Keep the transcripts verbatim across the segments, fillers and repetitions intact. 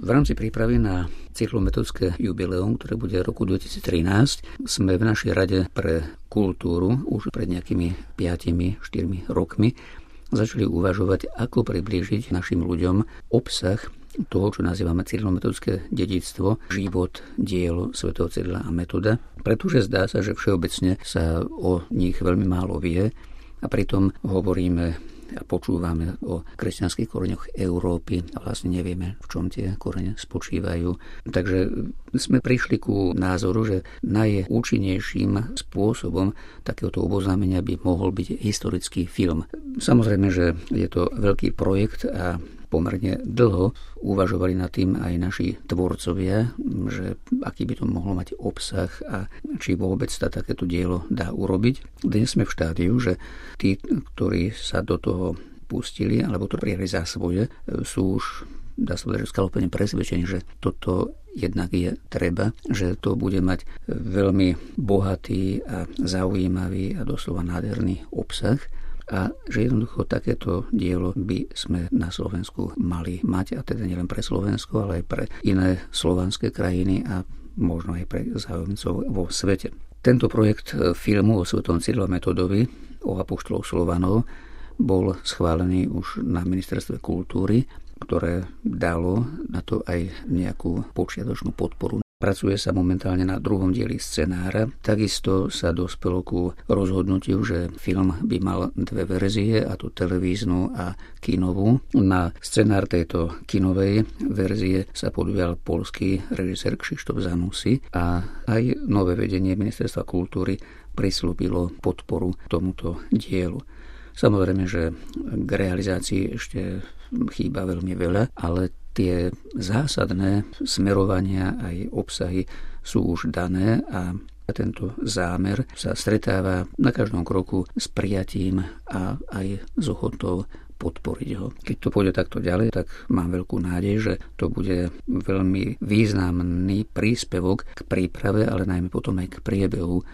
V rámci prípravy na cyklometodické jubileum, ktoré bude v roku dvetisíctrinásť, sme v našej rade pre kultúru už pred nejakými piatimi štyrmi rokmi začali uvažovať, ako priblížiť našim ľuďom obsah toho, čo nazývame cyrilometodické dedičstvo, život, dielo svätého Cyrila a Metoda, pretože zdá sa, že všeobecne sa o nich veľmi málo vie a pritom hovoríme a počúvame o kresťanských koreňoch Európy a vlastne nevieme, v čom tie korene spočívajú. Takže sme prišli ku názoru, že najúčinnejším spôsobom takéhoto oboznámenia by mohol byť historický film. Samozrejme, že je to veľký projekt a pomerne dlho uvažovali nad tým aj naši tvorcovia, že aký by to mohlo mať obsah a či vôbec sa takéto dielo dá urobiť. Dnes sme v štádiu, že tí, ktorí sa do toho pustili alebo to prijali za svoje, sú už, dá sa povedať, skalopene presvedčení, že toto jednak je treba, že to bude mať veľmi bohatý a zaujímavý a doslova nádherný obsah a že jednoducho takéto dielo by sme na Slovensku mali mať, a teda nielen pre Slovensko, ale aj pre iné slovanské krajiny a možno aj pre záujemcov vo svete. Tento projekt filmu o svätom Cyrila Metodovi, o apoštoloch Slovanov, bol schválený už na ministerstve kultúry, ktoré dalo na to aj nejakú počiatočnú podporu. Pracuje sa momentálne na druhom dieli scenára. Takisto sa dospelo ku rozhodnutiu, že film by mal dve verzie, a to televíznu a kinovú. Na scenár tejto kinovej verzie sa podujal poľský režisér Krzysztof Zanussi a aj nové vedenie Ministerstva kultúry prislúbilo podporu tomuto dielu. Samozrejme, že k realizácii ešte chýba veľmi veľa, ale tie zásadné smerovania aj obsahy sú už dané a tento zámer sa stretáva na každom kroku s prijatím a aj s ochotou podporiť ho. Keď to pôjde takto ďalej, tak mám veľkú nádej, že to bude veľmi významný príspevok k príprave, ale najmä potom aj k priebehu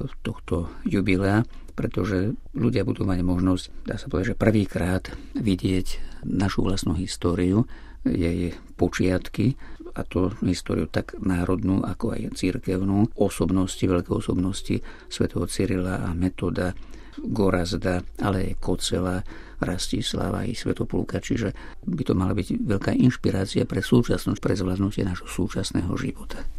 tohto jubilea, pretože ľudia budú mať možnosť, dá sa povedať, že prvýkrát vidieť našu vlastnú históriu, jej počiatky, a to históriu tak národnú, ako aj cirkevnú, osobnosti, veľké osobnosti svätého Cyrila a Metoda, Gorazda, ale aj Kocela, Rastislava i Svätopluka, čiže by to mala byť veľká inšpirácia pre súčasnosť, pre zvládnutie nášho súčasného života.